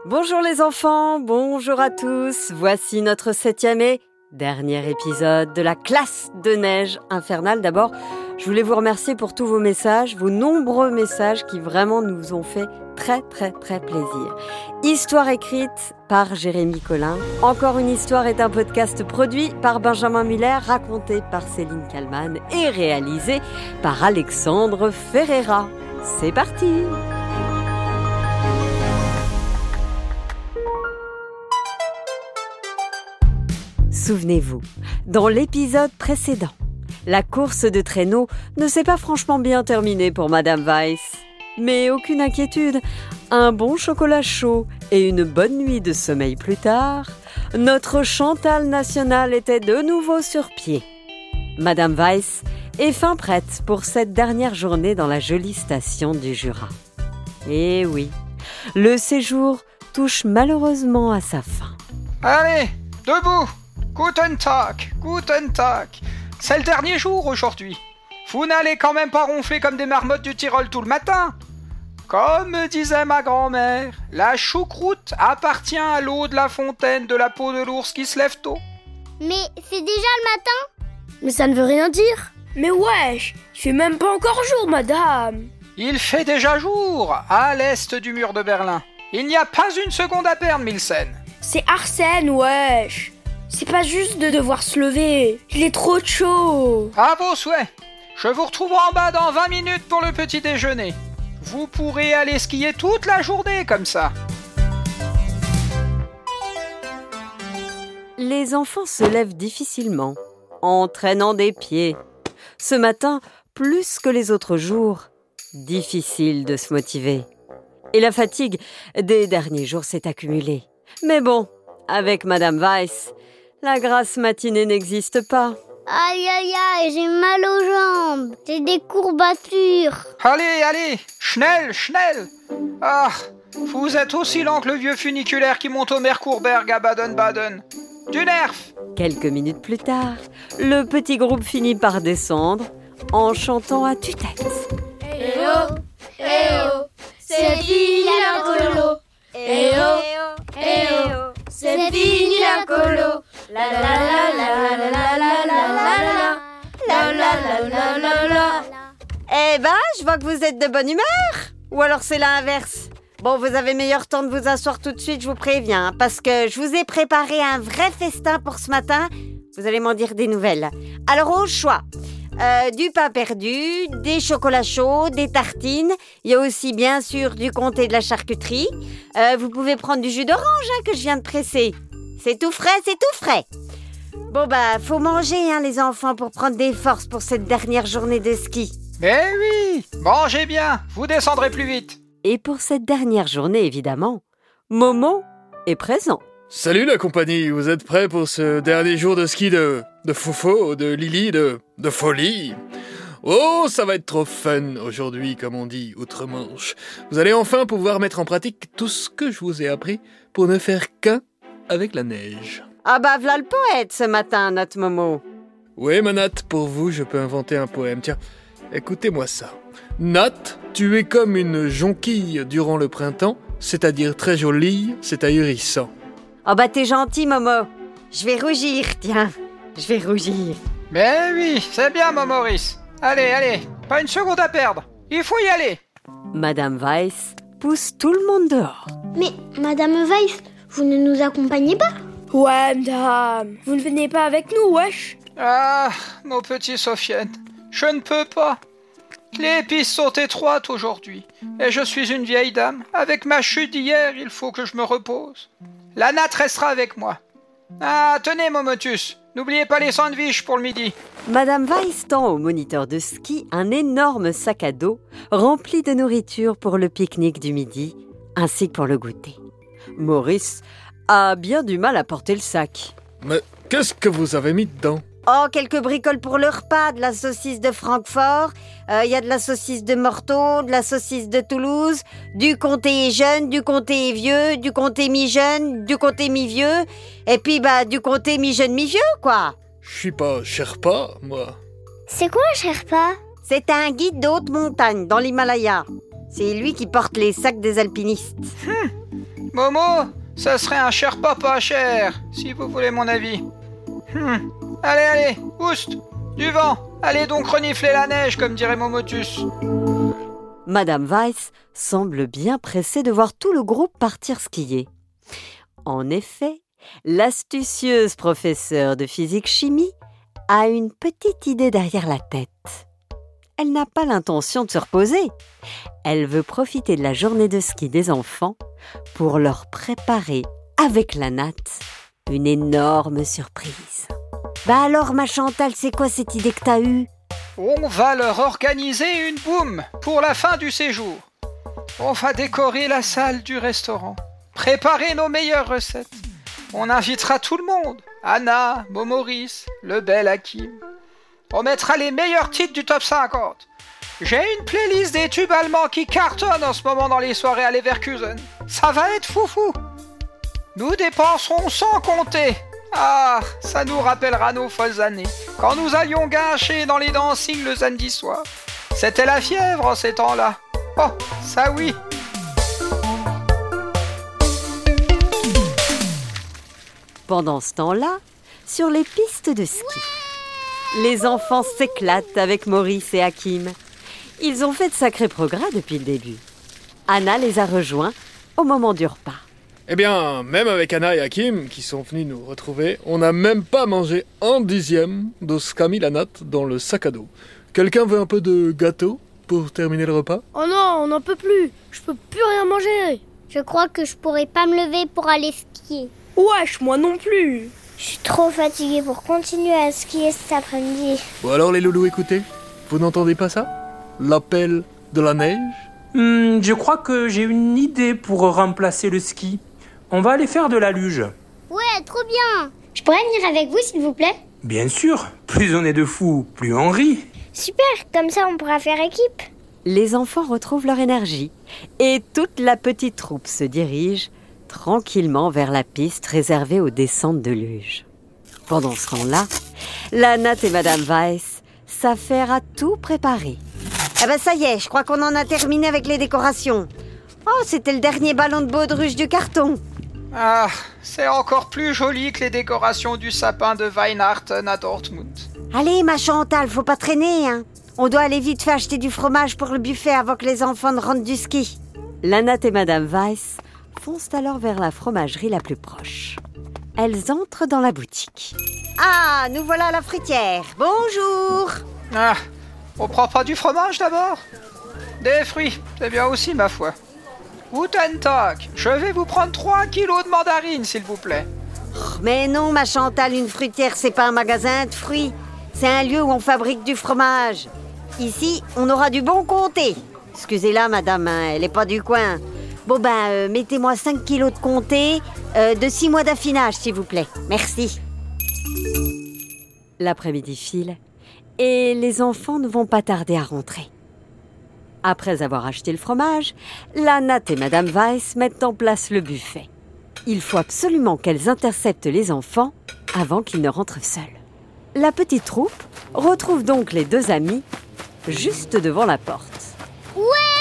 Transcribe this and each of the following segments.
Bonjour les enfants, bonjour à tous. Voici notre 7e et dernier épisode de la classe de neige infernale. D'abord, je voulais vous remercier pour tous vos messages, vos nombreux messages qui vraiment nous ont fait très plaisir. Histoire écrite par Jérémy Collin. Encore une histoire est un podcast produit par Benjamin Muller, raconté par Céline Kallmann et réalisé par Alexandre Ferreira. C'est parti! Souvenez-vous, dans l'épisode précédent, la course de traîneau ne s'est pas franchement bien terminée pour Madame Weiss. Mais aucune inquiétude, un bon chocolat chaud et une bonne nuit de sommeil plus tard, notre Chantal nationale était de nouveau sur pied. Madame Weiss est fin prête pour cette dernière journée dans la jolie station du Jura. Et oui, le séjour touche malheureusement à sa fin. Allez, debout! Guten Tag, guten Tag. C'est le dernier jour aujourd'hui. Vous n'allez quand même pas ronfler comme des marmottes du Tyrol tout le matin. Comme disait ma grand-mère, la choucroute appartient à l'eau de la fontaine de la peau de l'ours qui se lève tôt. Mais c'est déjà le matin? Mais ça ne veut rien dire. Mais wesh, il fait même pas encore jour, madame. Il fait déjà jour, à l'est du mur de Berlin. Il n'y a pas une seconde à perdre, Milsen. C'est Arsène, wesh. C'est pas juste de devoir se lever. Il est trop chaud. À vos souhaits. Je vous retrouve en bas dans 20 minutes pour le petit déjeuner. Vous pourrez aller skier toute la journée comme ça. Les enfants se lèvent difficilement, en traînant des pieds. Ce matin, plus que les autres jours, difficile de se motiver. Et la fatigue des derniers jours s'est accumulée. Mais bon, avec Madame Weiss, la grasse matinée n'existe pas. Aïe aïe aïe, j'ai mal aux jambes, j'ai des courbatures. Allez, schnell. Ah, vous êtes aussi lent que le vieux funiculaire qui monte au Merkurberg à Baden-Baden. Du nerf. Quelques minutes plus tard, le petit groupe finit par descendre en chantant à tue-tête. Eh oh, c'est fini la colo. Eh oh, c'est fini la colo. La la la la la la la la la la la la. Eh ben, je vois que vous êtes de bonne humeur. Ou alors c'est l'inverse. Bon, vous avez meilleur temps de vous asseoir tout de suite, je vous préviens, parce que je vous ai préparé un vrai festin pour ce matin. Vous allez m'en dire des nouvelles. Alors, au choix, du pain perdu, des chocolats chauds, des tartines. Il y a aussi, bien sûr, du comté de la charcuterie. Vous pouvez prendre du jus d'orange que je viens de presser. C'est tout frais. Bon, faut manger, les enfants, pour prendre des forces pour cette dernière journée de ski. Mais oui, mangez bien, vous descendrez plus vite. Et pour cette dernière journée, évidemment, Momo est présent. Salut la compagnie, vous êtes prêts pour ce dernier jour de ski de Fofo, de Lily, de folie? Oh, ça va être trop fun aujourd'hui, comme on dit outre-Manche. Vous allez enfin pouvoir mettre en pratique tout ce que je vous ai appris pour ne faire qu'un avec la neige. Ah v'là le poète ce matin, notre Momo. Oui, ma Nat, pour vous, je peux inventer un poème. Tiens, écoutez-moi ça. Nat, tu es comme une jonquille durant le printemps, c'est-à-dire très jolie, c'est ahurissant. Oh t'es gentil, Momo. Je vais rougir, tiens. Je vais rougir. Mais oui, c'est bien, mon Maurice. Allez, pas une seconde à perdre. Il faut y aller. Madame Weiss pousse tout le monde dehors. Mais Madame Weiss, vous ne nous accompagnez pas? Ouais, madame, vous ne venez pas avec nous, wesh? Ah, mon petit Sofiane, je ne peux pas. Les pistes sont étroites aujourd'hui, et je suis une vieille dame. Avec ma chute d'hier, il faut que je me repose. La natte restera avec moi. Ah, tenez, Momotus, n'oubliez pas les sandwichs pour le midi. Madame Weiss tend au moniteur de ski un énorme sac à dos rempli de nourriture pour le pique-nique du midi, ainsi que pour le goûter. Maurice a bien du mal à porter le sac. Mais qu'est-ce que vous avez mis dedans? Oh, quelques bricoles pour le repas, de la saucisse de Francfort, y a de la saucisse de Morteau, de la saucisse de Toulouse, du comté jeune, du comté vieux, du comté mi-jeune, du comté mi-vieux, et puis du comté mi-jeune, mi-vieux, quoi. Je suis pas Sherpa, moi. C'est quoi un Sherpa? C'est un guide de haute montagne dans l'Himalaya. C'est lui qui porte les sacs des alpinistes. Momo, ça serait un Sherpa pas cher, si vous voulez mon avis. Allez, oust, du vent. Allez donc renifler la neige, comme dirait Momotus. Madame Weiss semble bien pressée de voir tout le groupe partir skier. En effet, l'astucieuse professeure de physique-chimie a une petite idée derrière la tête. Elle n'a pas l'intention de se reposer. Elle veut profiter de la journée de ski des enfants pour leur préparer, avec la natte, une énorme surprise. Bah alors, ma Chantal, c'est quoi cette idée que t'as eue ? On va leur organiser une boum pour la fin du séjour. On va décorer la salle du restaurant, préparer nos meilleures recettes. On invitera tout le monde, Anna, Momoris, le bel Hakim. On mettra les meilleurs titres du top 50. J'ai une playlist des tubes allemands qui cartonnent en ce moment dans les soirées à Leverkusen. Ça va être foufou. Nous dépenserons sans compter. Ah, ça nous rappellera nos folles années, quand nous allions gâcher dans les dancings le samedi soir. C'était la fièvre en ces temps-là. Oh, ça oui. Pendant ce temps-là, sur les pistes de ski, les enfants s'éclatent avec Maurice et Hakim. Ils ont fait de sacrés progrès depuis le début. Anna les a rejoints au moment du repas. Eh bien, même avec Anna et Hakim, qui sont venus nous retrouver, on n'a même pas mangé un dixième de ce qu'a mis la natte dans le sac à dos. Quelqu'un veut un peu de gâteau pour terminer le repas ? Oh non, on n'en peut plus. Je peux plus rien manger. Je crois que je pourrais pas me lever pour aller skier. Wesh, moi non plus. Je suis trop fatiguée pour continuer à skier cet après-midi. Bon alors les loulous, écoutez, vous n'entendez pas ça ? L'appel de la neige ? Je crois que j'ai une idée pour remplacer le ski. On va aller faire de la luge. Ouais, trop bien. Je pourrais venir avec vous, s'il vous plaît ? Bien sûr, plus on est de fous, plus on rit. Super, comme ça on pourra faire équipe. Les enfants retrouvent leur énergie et toute la petite troupe se dirige tranquillement vers la piste réservée aux descentes de luge. Pendant ce temps-là, la Natte et Madame Weiss s'affairent à tout préparer. Eh ben ça y est, je crois qu'on en a terminé avec les décorations. Oh, c'était le dernier ballon de baudruche du carton. Ah, c'est encore plus joli que les décorations du sapin de Weihnachten à Dortmund. Allez, ma Chantal, faut pas traîner, hein. On doit aller vite faire acheter du fromage pour le buffet avant que les enfants ne rentrent du ski. La Natte et Madame Weiss foncent alors vers la fromagerie la plus proche. Elles entrent dans la boutique. Ah, nous voilà à la fruitière. Bonjour. Ah, on prend pas du fromage d'abord ? Des fruits, c'est bien aussi ma foi. Guten Tag, je vais vous prendre 3 kilos de mandarines, s'il vous plaît. Oh, mais non, ma Chantal, une fruitière, c'est pas un magasin de fruits. C'est un lieu où on fabrique du fromage. Ici, on aura du bon comté. Excusez-la, madame, hein, elle est pas du coin. Bon ben, mettez-moi 5 kilos de comté, de 6 mois d'affinage, s'il vous plaît. Merci. L'après-midi file et les enfants ne vont pas tarder à rentrer. Après avoir acheté le fromage, la Natte et Madame Weiss mettent en place le buffet. Il faut absolument qu'elles interceptent les enfants avant qu'ils ne rentrent seuls. La petite troupe retrouve donc les deux amis juste devant la porte. Ouais.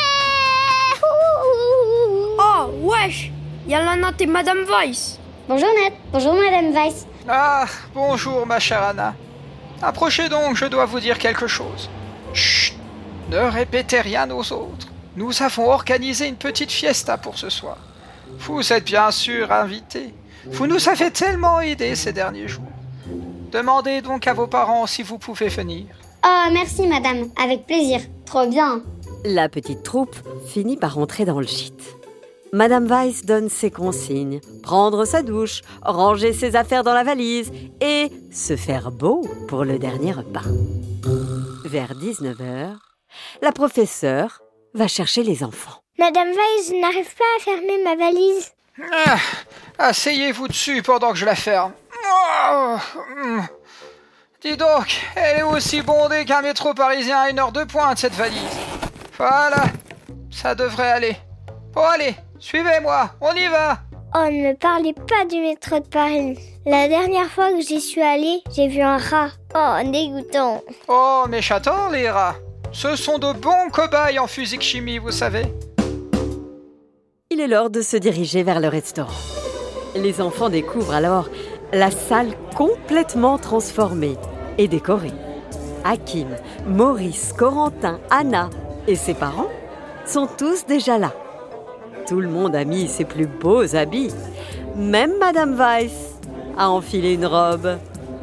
Oh, wesh, y a la Natte et Madame Weiss. Bonjour Nat, bonjour Madame Weiss. Ah, bonjour ma chère Anna. Approchez donc, je dois vous dire quelque chose. Chut, ne répétez rien aux autres. Nous avons organisé une petite fiesta pour ce soir. Vous êtes bien sûr invités. Vous nous avez tellement aidés ces derniers jours. Demandez donc à vos parents si vous pouvez venir. Oh, merci madame, avec plaisir. Trop bien. La petite troupe finit par rentrer dans le gîte. Madame Weiss donne ses consignes, prendre sa douche, ranger ses affaires dans la valise et se faire beau pour le dernier repas. Vers 19h, la professeure va chercher les enfants. Madame Weiss, je n'arrive pas à fermer ma valise. Ah, asseyez-vous dessus pendant que je la ferme. Oh, dis donc, elle est aussi bondée qu'un métro parisien à 1h de pointe, cette valise. Voilà, ça devrait aller. Bon, allez, suivez-moi, on y va. Oh, ne me parlez pas du métro de Paris. La dernière fois que j'y suis allée, j'ai vu un rat. Oh, dégoûtant. Oh, mais j'adore les rats. Ce sont de bons cobayes en physique-chimie, vous savez. Il est l'heure de se diriger vers le restaurant. Les enfants découvrent alors la salle complètement transformée et décorée. Hakim, Maurice, Corentin, Anna et ses parents sont tous déjà là. Tout le monde a mis ses plus beaux habits. Même Madame Weiss a enfilé une robe.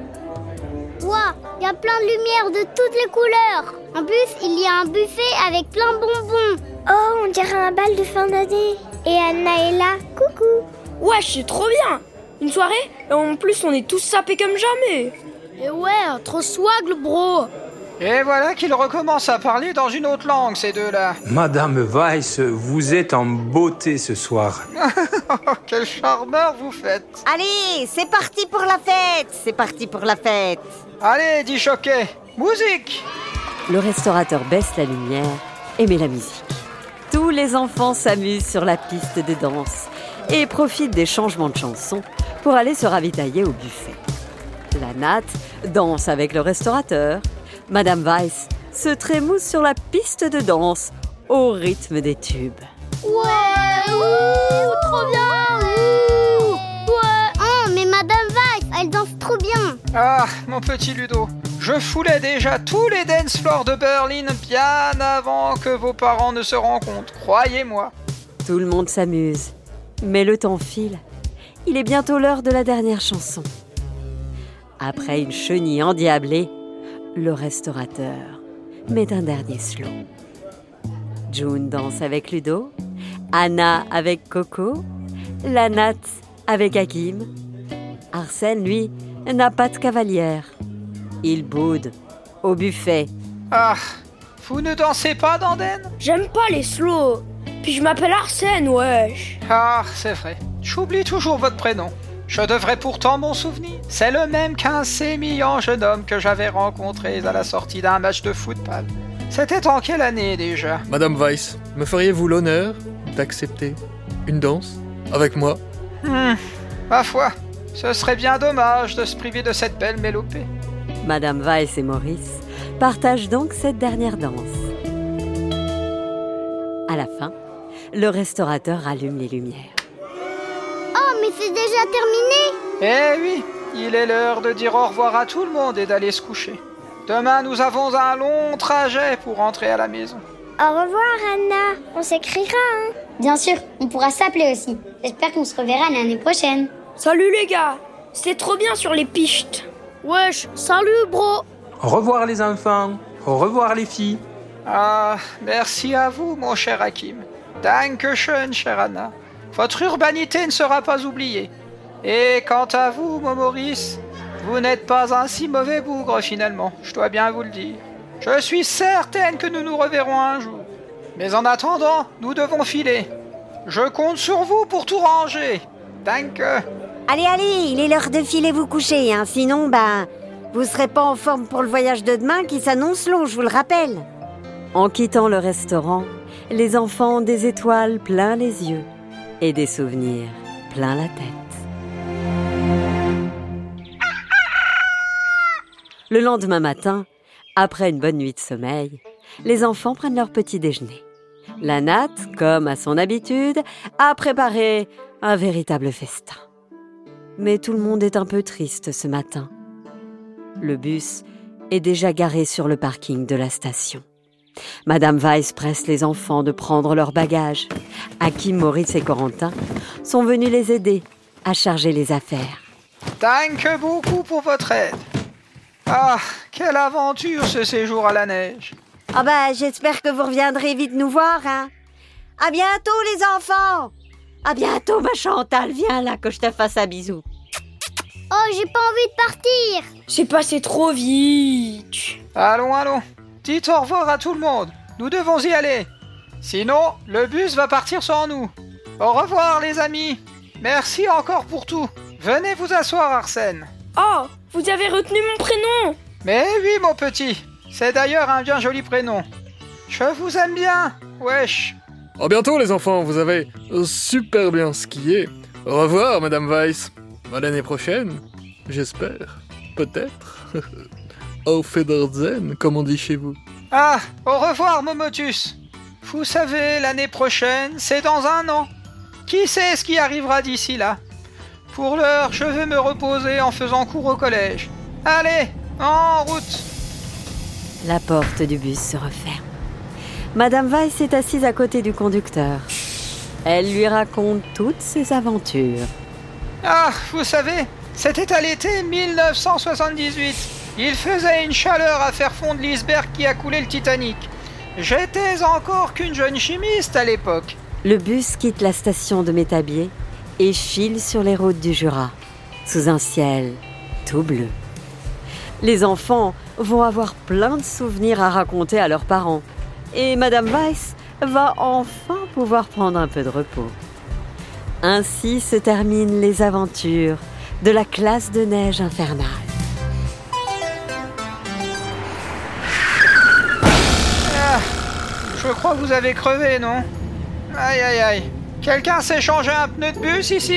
Ouah, il y a plein de lumière de toutes les couleurs. En plus, il y a un buffet avec plein de bonbons. Oh, on dirait un bal de fin d'année. Et Anna est là, coucou. Ouais, c'est trop bien. Une soirée, et en plus on est tous sapés comme jamais. Et ouais, trop swag le bro. Et voilà qu'ils recommencent à parler dans une autre langue, ces deux-là. Madame Weiss, vous êtes en beauté ce soir. Quel charmeur vous faites. Allez, c'est parti pour la fête. C'est parti pour la fête. Allez, dit Choquet, musique. Le restaurateur baisse la lumière et met la musique. Tous les enfants s'amusent sur la piste de danse et profitent des changements de chansons pour aller se ravitailler au buffet. La natte danse avec le restaurateur. Madame Weiss se trémousse sur la piste de danse au rythme des tubes. Ouais, trop bien. Ouais. Oh, mais Madame Weiss, elle danse trop bien. Ah, mon petit Ludo, je foulais déjà tous les dance floors de Berlin bien avant que vos parents ne se rencontrent, croyez-moi. Tout le monde s'amuse, mais le temps file. Il est bientôt l'heure de la dernière chanson. Après une chenille endiablée, le restaurateur met un dernier slow. June danse avec Ludo, Anna avec Coco, la natte avec Hakim. Arsène, lui, n'a pas de cavalière. Il boude au buffet. Ah, vous ne dansez pas, Danden? J'aime pas les slows. Puis je m'appelle Arsène, wesh. Ah, c'est vrai, j'oublie toujours votre prénom. Je devrais pourtant m'en souvenir. C'est le même qu'un sémillant jeune homme que j'avais rencontré à la sortie d'un match de football. C'était en quelle année déjà? Madame Weiss, me feriez-vous l'honneur d'accepter une danse avec moi? Ma foi, ce serait bien dommage de se priver de cette belle mélopée. Madame Weiss et Maurice partagent donc cette dernière danse. À la fin, le restaurateur rallume les lumières. Oh, mais c'est déjà terminé. Eh oui, il est l'heure de dire au revoir à tout le monde et d'aller se coucher. Demain, nous avons un long trajet pour rentrer à la maison. Au revoir, Anna. On s'écrira, hein. Bien sûr, on pourra s'appeler aussi. J'espère qu'on se reverra l'année prochaine. Salut les gars, c'était trop bien sur les pistes. Wesh, salut bro. Au revoir les enfants, au revoir les filles. Ah, merci à vous, mon cher Hakim. Dankeschön, chère Anna. Votre urbanité ne sera pas oubliée. Et quant à vous, mon Maurice, vous n'êtes pas un si mauvais bougre finalement, je dois bien vous le dire. Je suis certaine que nous nous reverrons un jour. Mais en attendant, nous devons filer. Je compte sur vous pour tout ranger. Danke. Allez, il est l'heure de filer vous coucher, hein. Sinon, vous serez pas en forme pour le voyage de demain qui s'annonce long, je vous le rappelle. En quittant le restaurant, les enfants ont des étoiles plein les yeux et des souvenirs plein la tête. Le lendemain matin, après une bonne nuit de sommeil, les enfants prennent leur petit déjeuner. La natte, comme à son habitude, a préparé un véritable festin. Mais tout le monde est un peu triste ce matin. Le bus est déjà garé sur le parking de la station. Madame Weiss presse les enfants de prendre leurs bagages. Hakim, Maurice et Corentin sont venus les aider à charger les affaires. Danke beaucoup pour votre aide. Ah, quelle aventure ce séjour à la neige. J'espère que vous reviendrez vite nous voir, hein. À bientôt les enfants. À bientôt ma Chantal, viens là que je te fasse un bisou. Oh, j'ai pas envie de partir. C'est passé trop vite. Allons. Dites au revoir à tout le monde. Nous devons y aller. Sinon, le bus va partir sans nous. Au revoir les amis. Merci encore pour tout. Venez vous asseoir, Arsène. Oh, vous avez retenu mon prénom. Mais oui, mon petit. C'est d'ailleurs un bien joli prénom. Je vous aime bien, wesh. À bientôt les enfants, vous avez super bien skié. Au revoir Madame Weiss. À l'année prochaine, j'espère. Peut-être. Auf Wiedersehen, comme on dit chez vous. Ah, au revoir, Momotus. Vous savez, l'année prochaine, c'est dans 1 an. Qui sait ce qui arrivera d'ici là? Pour l'heure, je vais me reposer en faisant cours au collège. Allez, en route! La porte du bus se referme. Madame Weiss est assise à côté du conducteur. Elle lui raconte toutes ses aventures. Ah, vous savez, c'était à l'été 1978. Il faisait une chaleur à faire fondre l'iceberg qui a coulé le Titanic. J'étais encore qu'une jeune chimiste à l'époque. Le bus quitte la station de Métabier et file sur les routes du Jura, sous un ciel tout bleu. Les enfants vont avoir plein de souvenirs à raconter à leurs parents. Et Madame Weiss va enfin pouvoir prendre un peu de repos. Ainsi se terminent les aventures de la classe de neige infernale. Ah, je crois que vous avez crevé, non? Aïe aïe aïe. Quelqu'un s'est changé un pneu de bus ici?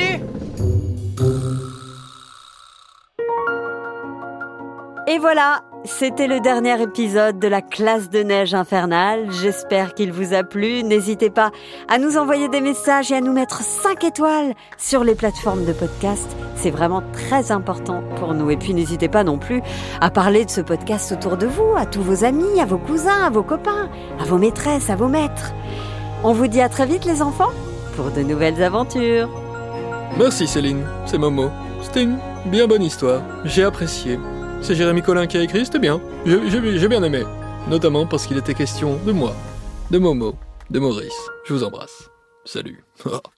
Et voilà, c'était le dernier épisode de la classe de neige infernale. J'espère qu'il vous a plu. N'hésitez pas à nous envoyer des messages et à nous mettre 5 étoiles sur les plateformes de podcast. C'est vraiment très important pour nous. Et puis n'hésitez pas non plus à parler de ce podcast autour de vous, à tous vos amis, à vos cousins, à vos copains, à vos maîtresses, à vos maîtres. On vous dit à très vite les enfants pour de nouvelles aventures. Merci Céline, c'est Momo. C'était une bien bonne histoire, j'ai apprécié. C'est Jérémy Collin qui a écrit, c'était bien. J'ai bien aimé. Notamment parce qu'il était question de moi, de Momo, de Maurice. Je vous embrasse. Salut.